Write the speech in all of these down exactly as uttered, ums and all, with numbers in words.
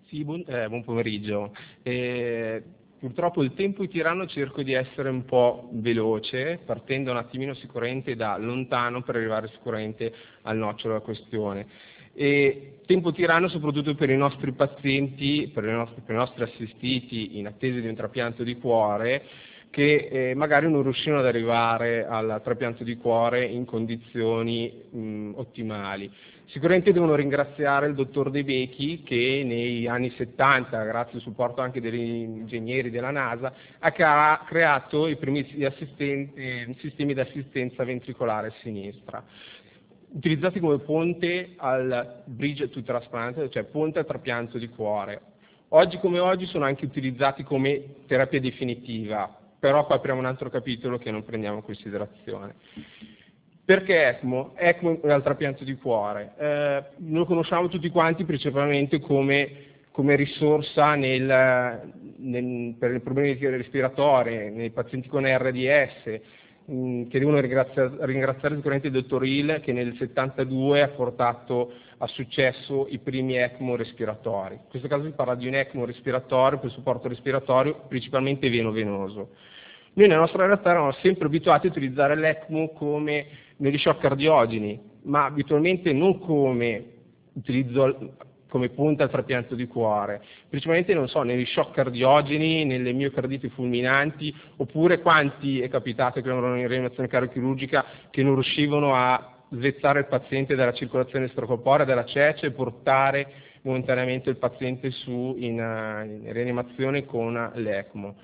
Sì, buon, eh, buon pomeriggio. Eh, purtroppo il tempo è tiranno, cerco di essere un po' veloce, partendo un attimino sicuramente da lontano per arrivare sicuramente al nocciolo della questione. E tempo tiranno soprattutto per i nostri pazienti, per i nostri, per i nostri assistiti in attesa di un trapianto di cuore, che eh, magari non riuscivano ad arrivare al trapianto di cuore in condizioni mh, ottimali. Sicuramente devono ringraziare il dottor De Becchi che negli anni settanta, grazie al supporto anche degli ingegneri della NASA, ha creato i primi sistemi di assistenza ventricolare sinistra, utilizzati come ponte al bridge to transplant, cioè ponte al trapianto di cuore. Oggi come oggi sono anche utilizzati come terapia definitiva, però qua apriamo un altro capitolo che non prendiamo in considerazione. Perché ECMO? ECMO è al trapianto di cuore. Eh, lo conosciamo tutti quanti principalmente come, come risorsa nel, nel, per i problemi respiratori, nei pazienti con R D S, mh, che devono ringraziare, ringraziare sicuramente il dottor Hill che nel settantadue ha portato a successo i primi ECMO respiratori. In questo caso si parla di un ECMO respiratorio per supporto respiratorio principalmente veno-venoso. Noi nella nostra realtà eravamo sempre abituati a utilizzare l'ECMO come negli shock cardiogeni, ma abitualmente non come utilizzo come punta al trapianto di cuore, principalmente non so, negli shock cardiogeni, nelle miocarditi fulminanti, oppure quanti è capitato che erano in rianimazione cardiochirurgica che non riuscivano a svezzare il paziente dalla circolazione extracorporea, dalla cece e portare momentaneamente il paziente su in, in rianimazione con l'ECMO.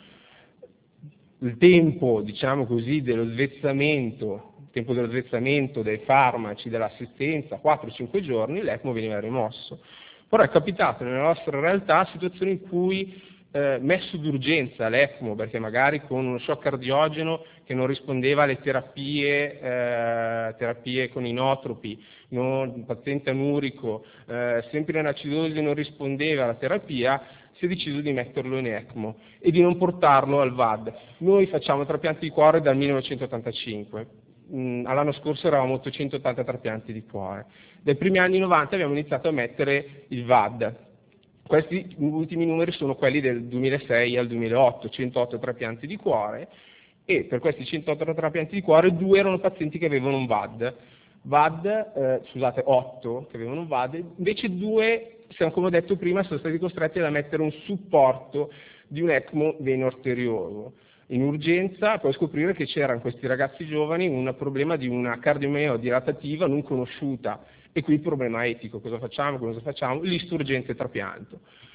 Il tempo, diciamo così, dello svezzamento, il tempo dello svezzamento dei farmaci, dell'assistenza, quattro cinque giorni, l'ECMO veniva rimosso. Però è capitato nella nostra realtà situazioni in cui eh, messo d'urgenza l'ECMO, perché magari con uno shock cardiogeno che non rispondeva alle terapie, eh, terapie con inotropi, non, il paziente anurico, eh, sempre in acidosi non rispondeva alla terapia, si è deciso di metterlo in ECMO e di non portarlo al V A D. Noi facciamo trapianti di cuore dal millenovecentottantacinque, mm, all'anno scorso eravamo ottocentottanta trapianti di cuore. Dai primi anni novanta abbiamo iniziato a mettere il V A D. Questi ultimi numeri sono quelli del duemilasei al duemilaotto, centootto trapianti di cuore, e per questi centootto trapianti di cuore due erano pazienti che avevano un V A D. V A D, eh, scusate, otto che avevano un V A D, invece due, siamo, come ho detto prima, sono stati costretti ad mettere un supporto di un ECMO veno-arterioso in urgenza, poi scoprire che c'era in questi ragazzi giovani un problema di una cardiomio dilatativa non conosciuta, e qui il problema etico: cosa facciamo, cosa facciamo? Lista urgente trapianto.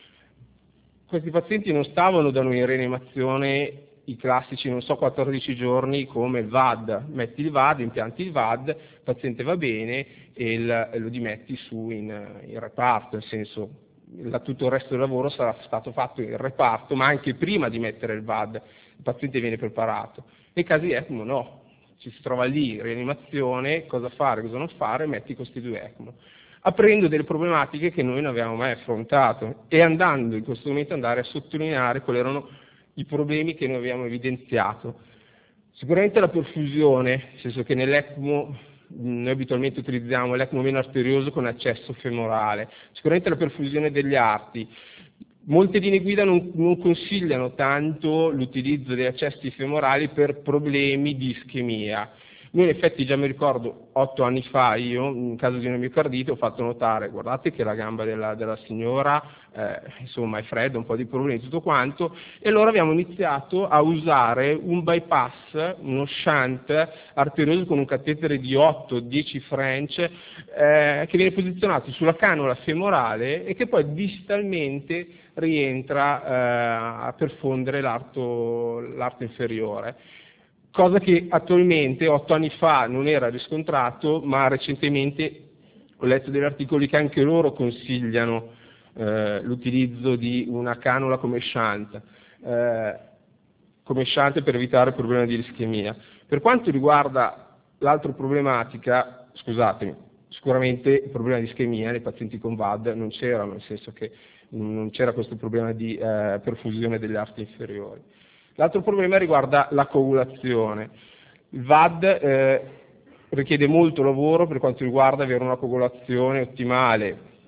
Questi pazienti non stavano da noi in rianimazione i classici, non so, quattordici giorni come il V A D, metti il V A D, impianti il V A D, il paziente va bene e, il, e lo dimetti su in, in reparto, nel senso la, tutto il resto del lavoro sarà stato fatto in reparto, ma anche prima di mettere il V A D il paziente viene preparato. Nei casi ECMO no, ci si trova lì, rianimazione, cosa fare, cosa non fare, metti questi due ECMO, aprendo delle problematiche che noi non avevamo mai affrontato e andando in questo momento andare a sottolineare quali erano i problemi che noi abbiamo evidenziato. Sicuramente la perfusione, nel senso che nell'ECMO noi abitualmente utilizziamo l'ECMO veno-arterioso con accesso femorale, sicuramente la perfusione degli arti. Molte linee guida non, non consigliano tanto l'utilizzo degli accessi femorali per problemi di ischemia. Noi in effetti già mi ricordo otto anni fa io, in caso di una miocardite, ho fatto notare: guardate che la gamba della, della signora eh, insomma è fredda, un po' di problemi, tutto quanto, e allora abbiamo iniziato a usare un bypass, uno shunt arterioso con un catetere di otto dieci French eh, che viene posizionato sulla canula femorale e che poi distalmente rientra eh, a perfondere l'arto, l'arto inferiore. Cosa che attualmente, otto anni fa, non era riscontrato, ma recentemente ho letto degli articoli che anche loro consigliano eh, l'utilizzo di una canula come shunt, eh, come shunt per evitare problemi di ischemia. Per quanto riguarda l'altra problematica, scusatemi, sicuramente il problema di ischemia nei pazienti con V A D non c'era, nel senso che non c'era questo problema di eh, perfusione degli arti inferiori. L'altro problema riguarda la coagulazione. Il V A D eh, richiede molto lavoro per quanto riguarda avere una coagulazione ottimale,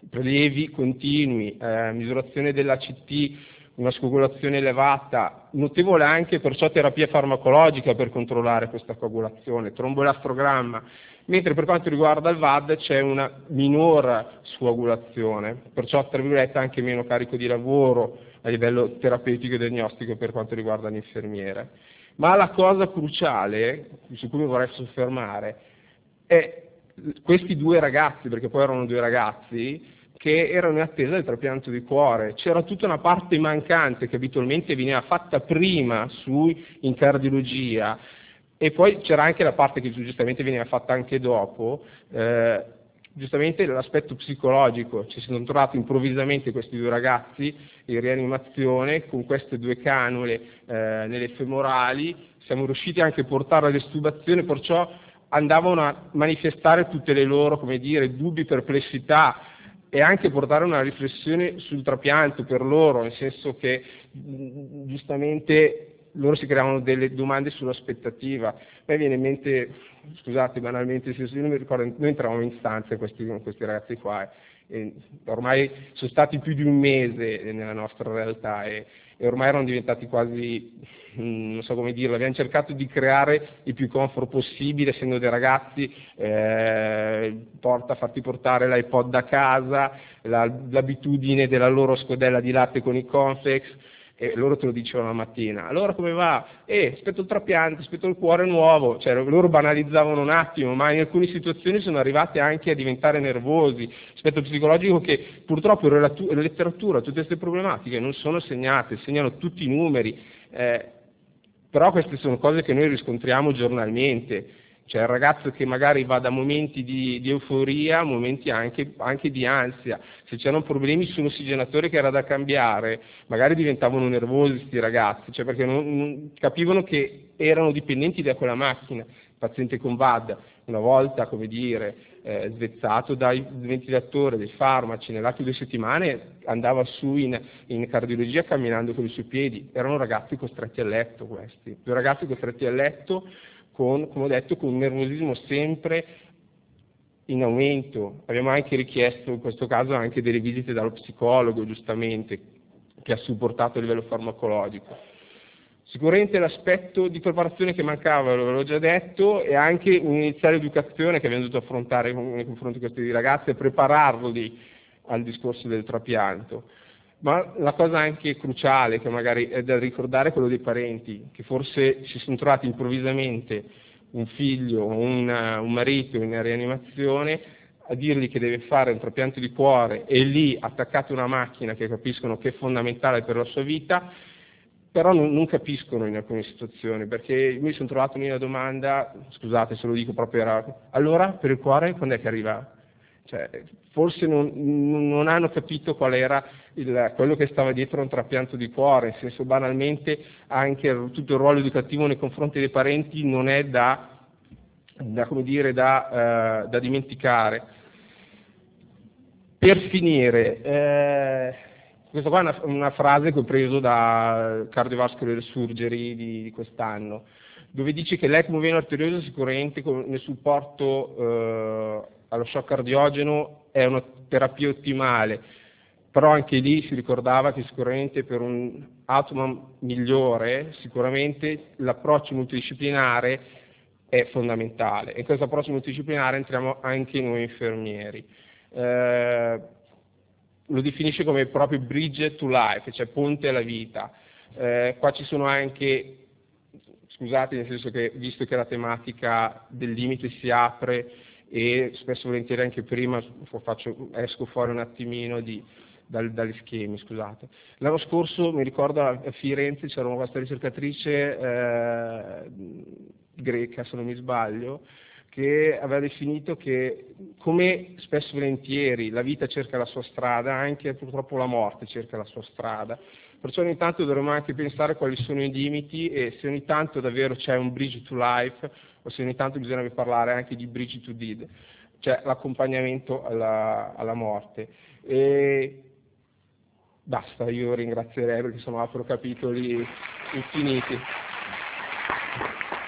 prelievi continui, eh, misurazione dell'A C T, una scoagulazione elevata, notevole anche perciò terapia farmacologica per controllare questa coagulazione, tromboelastrogramma, mentre per quanto riguarda il V A D c'è una minor scoagulazione, perciò tra virgolette anche meno carico di lavoro a livello terapeutico e diagnostico per quanto riguarda l'infermiere. Ma la cosa cruciale su cui mi vorrei soffermare è questi due ragazzi, perché poi erano due ragazzi, che erano in attesa del trapianto di cuore. C'era tutta una parte mancante che abitualmente veniva fatta prima su in cardiologia e poi c'era anche la parte che giustamente veniva fatta anche dopo, eh, giustamente l'aspetto psicologico. Ci sono trovati improvvisamente questi due ragazzi in rianimazione con queste due canule eh, nelle femorali, siamo riusciti anche a portarla all'estubazione, perciò andavano a manifestare tutte le loro, come dire, dubbi, perplessità, e anche portare una riflessione sul trapianto per loro, nel senso che giustamente loro si creavano delle domande sull'aspettativa. A me viene in mente, scusate banalmente, io non mi ricordo, noi entravamo in stanza questi, con questi ragazzi qua, e ormai sono stati più di un mese nella nostra realtà e, e ormai erano diventati quasi, non so come dirlo, abbiamo cercato di creare il più comfort possibile, essendo dei ragazzi, eh, porta, farti portare l'iPod da casa, la, l'abitudine della loro scodella di latte con i cornflakes, e loro te lo dicevano la mattina. Allora come va? Eh, aspetto il trapianto, aspetto il cuore nuovo, cioè loro banalizzavano un attimo, ma in alcune situazioni sono arrivati anche a diventare nervosi, aspetto psicologico che purtroppo in letteratura tutte queste problematiche non sono segnate, segnano tutti i numeri, eh, però queste sono cose che noi riscontriamo giornalmente. Cioè il ragazzo che magari va da momenti di, di euforia a momenti anche, anche di ansia, se c'erano problemi sull'ossigenatore che era da cambiare, magari diventavano nervosi questi ragazzi, cioè perché non, non capivano che erano dipendenti da quella macchina. Il paziente con V A D, una volta, come dire, eh, svezzato dai ventilatori, dai farmaci, nell'arco di due settimane andava su in, in cardiologia camminando con i suoi piedi. Erano ragazzi costretti a letto questi, due ragazzi costretti a letto con, come ho detto, con un nervosismo sempre in aumento. Abbiamo anche richiesto in questo caso anche delle visite dallo psicologo, giustamente, che ha supportato a livello farmacologico. Sicuramente l'aspetto di preparazione che mancava, ve l'ho già detto, e anche un'iniziale educazione che abbiamo dovuto affrontare nei confronti di questi ragazzi e prepararli al discorso del trapianto. Ma la cosa anche cruciale, che magari è da ricordare, è quello dei parenti, che forse si sono trovati improvvisamente un figlio, una, un marito in rianimazione, a dirgli che deve fare un trapianto di cuore e lì attaccato a una macchina che capiscono che è fondamentale per la sua vita, però non, non capiscono in alcune situazioni, perché mi sono trovato in una domanda, scusate se lo dico proprio, era, allora per il cuore quando è che arriva? Cioè, forse non, non hanno capito qual era il, quello che stava dietro a un trapianto di cuore, nel senso, banalmente anche tutto il ruolo educativo nei confronti dei parenti non è da, da, come dire, da, eh, da dimenticare. Per finire, eh, questa qua è una, una frase che ho preso da Cardiovascular Surgery di, di quest'anno, dove dice che l'ECMO veno arterioso sicuramente nel supporto eh, allo shock cardiogeno è una terapia ottimale, però anche lì si ricordava che sicuramente per un outcome migliore sicuramente l'approccio multidisciplinare è fondamentale, e in questo approccio multidisciplinare entriamo anche noi infermieri. Eh, lo definisce come proprio bridge to life, cioè ponte alla vita. Eh, qua ci sono anche, scusate, nel senso che visto che la tematica del limite si apre e spesso volentieri anche prima faccio, esco fuori un attimino di, dal, dagli schemi, scusate. L'anno scorso mi ricordo a Firenze c'era questa ricercatrice eh, greca, se non mi sbaglio, che aveva definito che, come spesso volentieri la vita cerca la sua strada, anche purtroppo la morte cerca la sua strada, perciò ogni tanto dovremmo anche pensare quali sono i limiti e se ogni tanto davvero c'è un bridge to life o se ogni tanto bisogna parlare anche di bridge to death, cioè l'accompagnamento alla, alla morte. E basta, io ringrazierei perché sono apro capitoli infiniti.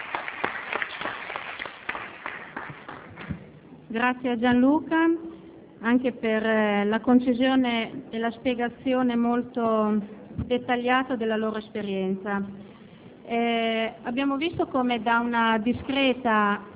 Grazie a Gianluca. anche per eh, la concisione e la spiegazione molto dettagliata della loro esperienza. Eh, abbiamo visto come da una discreta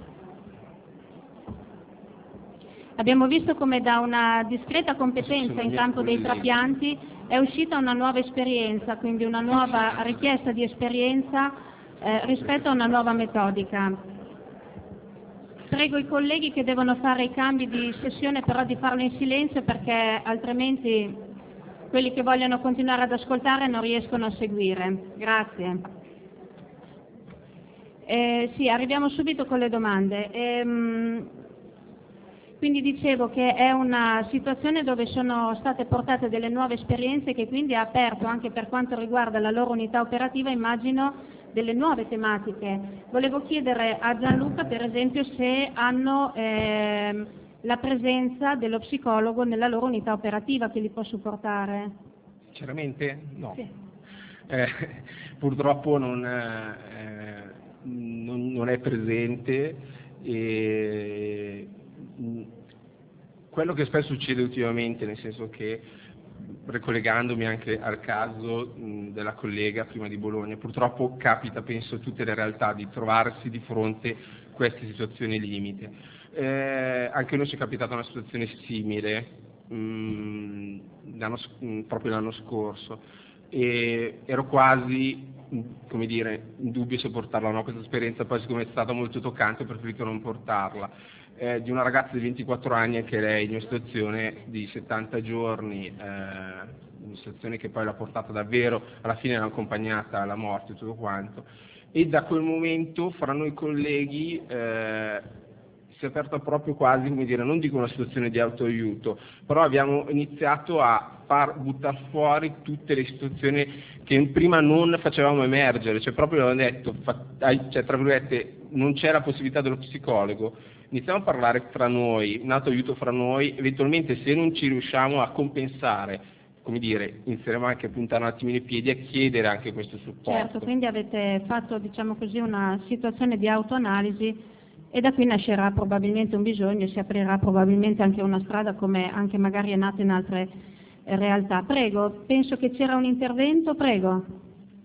Abbiamo visto come da una discreta competenza in campo dei trapianti è uscita una nuova esperienza, quindi una nuova richiesta di esperienza eh, rispetto a una nuova metodica. Prego i colleghi che devono fare i cambi di sessione però di farlo in silenzio, perché altrimenti quelli che vogliono continuare ad ascoltare non riescono a seguire. Grazie. Eh, sì, arriviamo subito con le domande. Ehm, Quindi dicevo che è una situazione dove sono state portate delle nuove esperienze che quindi ha aperto, anche per quanto riguarda la loro unità operativa, immagino, delle nuove tematiche. Volevo chiedere a Gianluca, per esempio, se hanno ehm, la presenza dello psicologo nella loro unità operativa che li può supportare. Sinceramente no. Sì. Eh, purtroppo non, eh, non, non è presente e quello che spesso succede ultimamente, nel senso che, ricollegandomi anche al caso mh, della collega prima di Bologna, purtroppo capita, penso, a tutte le realtà di trovarsi di fronte a queste situazioni limite. Eh, anche a noi ci è capitata una situazione simile mh, l'anno, mh, proprio l'anno scorso e ero quasi, mh, come dire, in dubbio se portarla o no questa esperienza, poi siccome è stata molto toccante ho preferito non portarla. Eh, di una ragazza di ventiquattro anni, anche lei in una situazione di settanta giorni, eh, una situazione che poi l'ha portata davvero, alla fine l'ha accompagnata alla morte e tutto quanto, e da quel momento fra noi colleghi eh, si è aperta proprio quasi, come dire, non dico una situazione di autoaiuto, però abbiamo iniziato a far buttare fuori tutte le situazioni che prima non facevamo emergere, cioè proprio abbiamo detto, fa, cioè, tra virgolette, non c'è la possibilità dello psicologo, iniziamo a parlare fra noi, un altro aiuto fra noi, eventualmente se non ci riusciamo a compensare, come dire, inizieremo anche a puntare un attimino i piedi e a chiedere anche questo supporto. Certo, quindi avete fatto, diciamo così, una situazione di autoanalisi e da qui nascerà probabilmente un bisogno e si aprirà probabilmente anche una strada, come anche magari è nata in altre eh, realtà. Prego, penso che c'era un intervento, prego.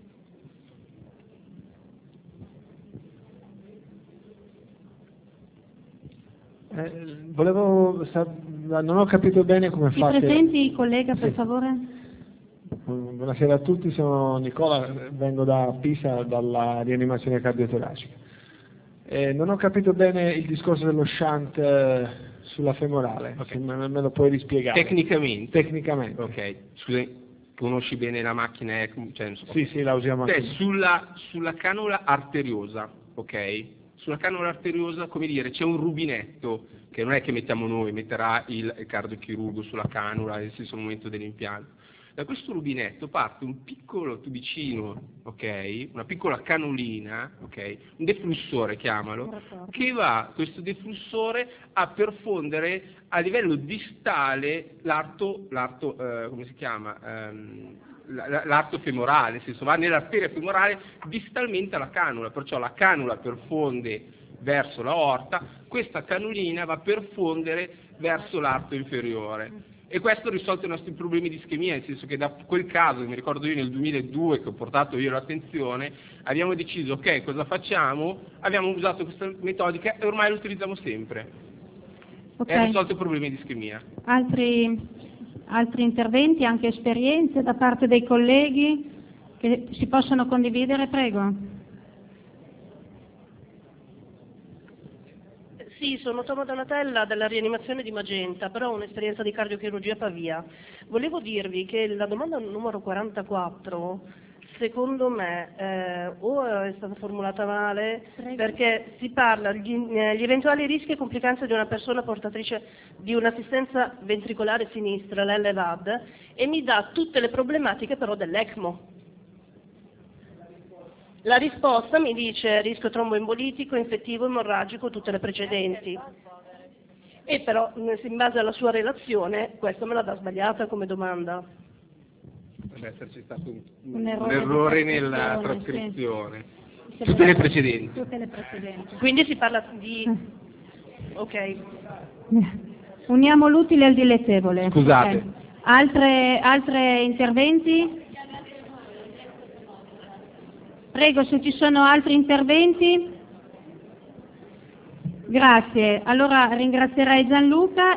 Eh, volevo, non ho capito bene come Si fate. presenti, collega, per sì. favore. Buonasera a tutti, sono Nicola, vengo da Pisa, dalla rianimazione cardiotoracica. Eh, non ho capito bene il discorso dello shunt eh, sulla femorale, okay. Se me, me lo puoi rispiegare? Tecnicamente. Tecnicamente. Ok, scusi, conosci bene la macchina? Cioè, non so. Sì, sì, la usiamo cioè, anche. Sulla, sulla canula arteriosa, ok? Sulla canula arteriosa, come dire, c'è un rubinetto che non è che mettiamo noi, metterà il cardiochirurgo sulla canula nel stesso momento dell'impianto. Da questo rubinetto parte un piccolo tubicino, ok? Una piccola canulina, ok? Un deflussore, chiamalo, che va, questo deflussore, a perfondere a livello distale l'arto, l'arto eh, come si chiama? Um, l'arto femorale, nel senso va nell'arteria femorale distalmente alla canula, perciò la canula perfonde verso l'aorta, questa canulina va a perfondere verso l'arto inferiore. E questo ha risolto i nostri problemi di ischemia, nel senso che da quel caso, mi ricordo io nel duemiladue che ho portato io l'attenzione, abbiamo deciso, ok, cosa facciamo? Abbiamo usato questa metodica e ormai lo utilizziamo sempre. Okay. E ha risolto i problemi di ischemia. Altri, altri interventi, anche esperienze da parte dei colleghi che si possono condividere, prego. Sì, sono Toma Donatella della rianimazione di Magenta, però ho un'esperienza di cardiochirurgia a Pavia. Volevo dirvi che la domanda numero quarantaquattro, secondo me, eh, o è stata formulata male, Prego. Perché si parla di eh, gli eventuali rischi e complicanze di una persona portatrice di un'assistenza ventricolare sinistra, l'L V A D, e mi dà tutte le problematiche però dell'ECMO. La risposta mi dice rischio tromboembolitico, infettivo, emorragico, tutte le precedenti. E però, in base alla sua relazione, questa me la dà sbagliata come domanda. Deve esserci stato un, un, un errore, errore nella trascrizione. Sì. Tutte le precedenti. Tutte le precedenti. Quindi si parla di... Ok. Uniamo l'utile al dilettevole. Scusate. Ok. Altre, altre interventi? Prego, se ci sono altri interventi. Grazie. Allora ringrazierei Gianluca